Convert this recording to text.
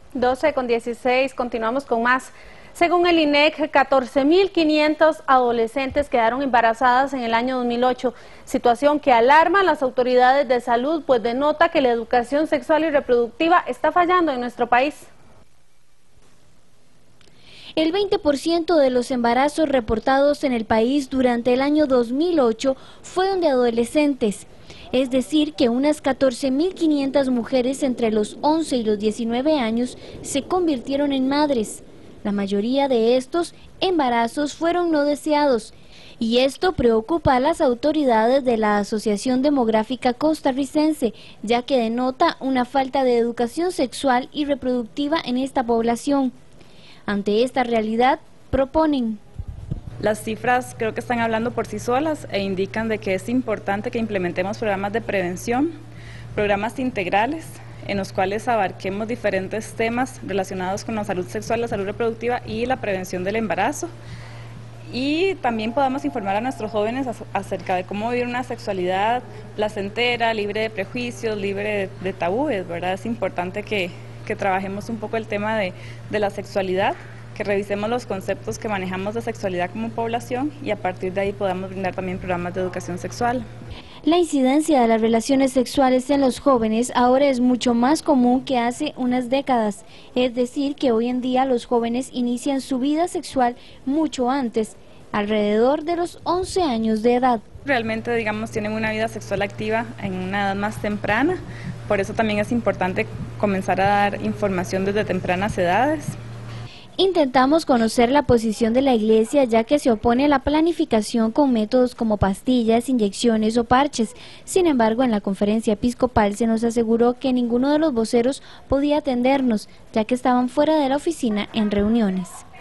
12:16, continuamos con más. Según el INEC, 14.500 adolescentes quedaron embarazadas en el año 2008, situación que alarma a las autoridades de salud, pues denota que la educación sexual y reproductiva está fallando en nuestro país. El 20% de los embarazos reportados en el país durante el año 2008 fueron de adolescentes. Es decir, que unas 14.500 mujeres entre los 11 y los 19 años se convirtieron en madres. La mayoría de estos embarazos fueron no deseados, y esto preocupa a las autoridades de la Asociación Demográfica Costarricense, ya que denota una falta de educación sexual y reproductiva en esta población. Ante esta realidad, proponen: las cifras creo que están hablando por sí solas e indican de que es importante que implementemos programas de prevención, programas integrales, en los cuales abarquemos diferentes temas relacionados con la salud sexual, la salud reproductiva y la prevención del embarazo. Y también podamos informar a nuestros jóvenes acerca de cómo vivir una sexualidad placentera, libre de prejuicios, libre de tabúes, ¿verdad? Es importante que trabajemos un poco el tema de la sexualidad, que revisemos los conceptos que manejamos de sexualidad como población y a partir de ahí podamos brindar también programas de educación sexual. La incidencia de las relaciones sexuales en los jóvenes ahora es mucho más común que hace unas décadas, es decir, que hoy en día los jóvenes inician su vida sexual mucho antes, alrededor de los 11 años de edad. Realmente, digamos, tienen una vida sexual activa en una edad más temprana, por eso también es importante comenzar a dar información desde tempranas edades. Intentamos conocer la posición de la Iglesia, ya que se opone a la planificación con métodos como pastillas, inyecciones o parches. Sin embargo, en la conferencia episcopal se nos aseguró que ninguno de los voceros podía atendernos, ya que estaban fuera de la oficina en reuniones.